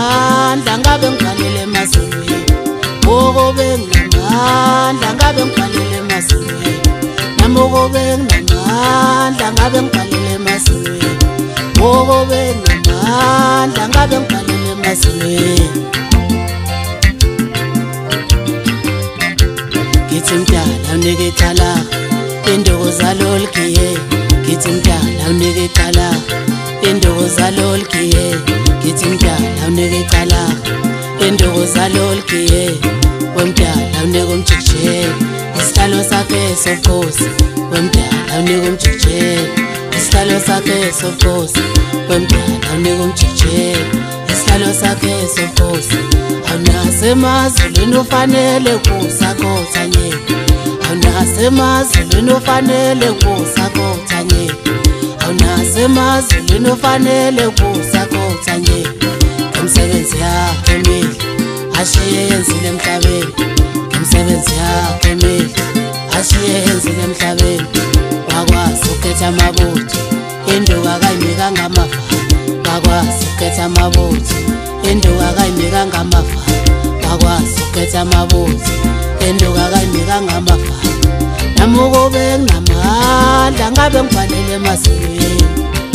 benginamandla ngabe ngibhalele emazulwini oko benginamandla ngabe ngibhalele emazulwini nami oko benginamandla ngabe ngibhalele emazulwini oko benginamandla ngabe ngibhalele emazulwini Githi mdala unike icala induku zalolgiye Githi mdala unike icala induku zalolgiye Githi mdala unike icala induku zalolgiye wemdala unike umjikijelo isihlalo sakhe sobukhosi wemdala unike umjikijelo isihlalo sakhe sobukhosi wemdala unike umjikijelo isihlalo sakhe sobukhosi awunasemazulwini ufanele kusakhotha awunasemazulwini ufanele kusakhotha awunasemazulwini ufanele kusakhotha umsebenzi yakhe emihle ashiye yenzile emhlabeni umsebenzi yakhe emihle ashiye yenzile emhlabeni wakwazi ukukhetha amabutho induku akayinikanga amafa wakwazi ukukhetha amabutho induku akayinikanga amafa wakwazi ukukhetha amabutho induku akayinikanga amafa nami oko benginamandla ngabe ngibhalele emazulwini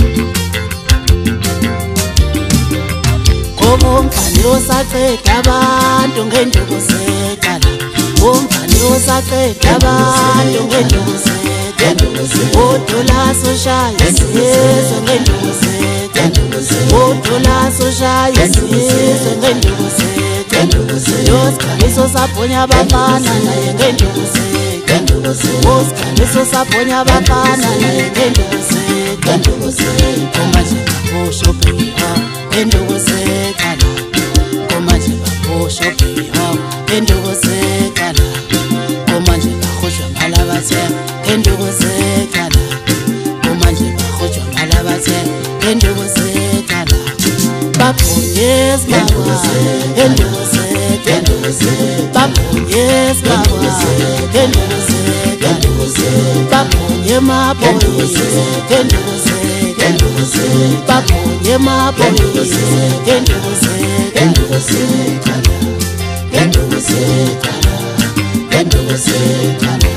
ngoba umfana usaqeda abantu ngenduku zeqala umfana usaqeda abantu ngenduku zeqala uDulas ushaya isizwe ngenduku zeqala uDulas ushaya isizwe ngenduku zeqala uSkhaliso sabhonya abafana naye ngenduku zeqala uSkhaliso sabhonya abafana naye ngenduku zeqala manje usho phela ngenduku zeqala manje usho phela ngenduku zeqala manje bahojwa malabathe ngenduku zeqala manje bahojwa malabathe ngenduku zeqala babonyes baba ngenduku zeqala babonyes baba ngenduku zeqala babonye maboyi ngenduku zeqala babonye maboyi ngenduku zeqala ngenduku zeqala ngenduku zeqala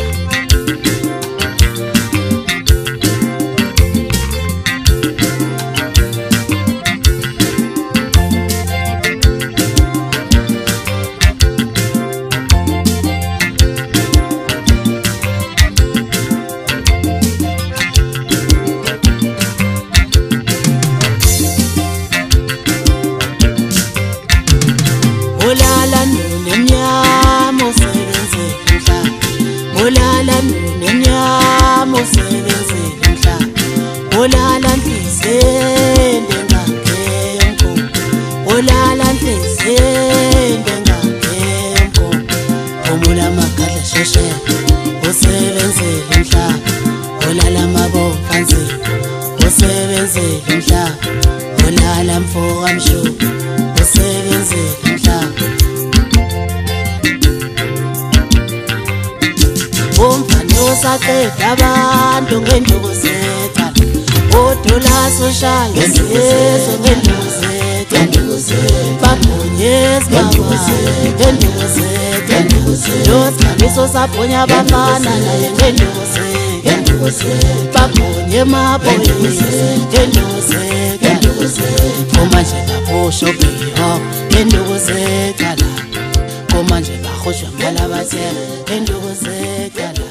Ulala nemnyama usebenzele umhlaba ulala nemnyama usebenzele umhlaba ulala nhliziyo engakemko ulala nhliziyo engakemko umula magadla sheshe usebenzele umhlaba ulala mabomfanzi usebenzele umhlaba ulala mfoka mshuku usebenzele umfana usaqeda abantu ngenduku zeqala uDulas ushaya isizwe ngenduku zeqala babonyes baba ngenduku zeqala uSkhaliso sabhonya abafana naye ngenduku zeqala babonye maboyi ngenduku zeqala manje babusho phela ngenduku zeqala manje bahojwa malabathe ngenduku zeqala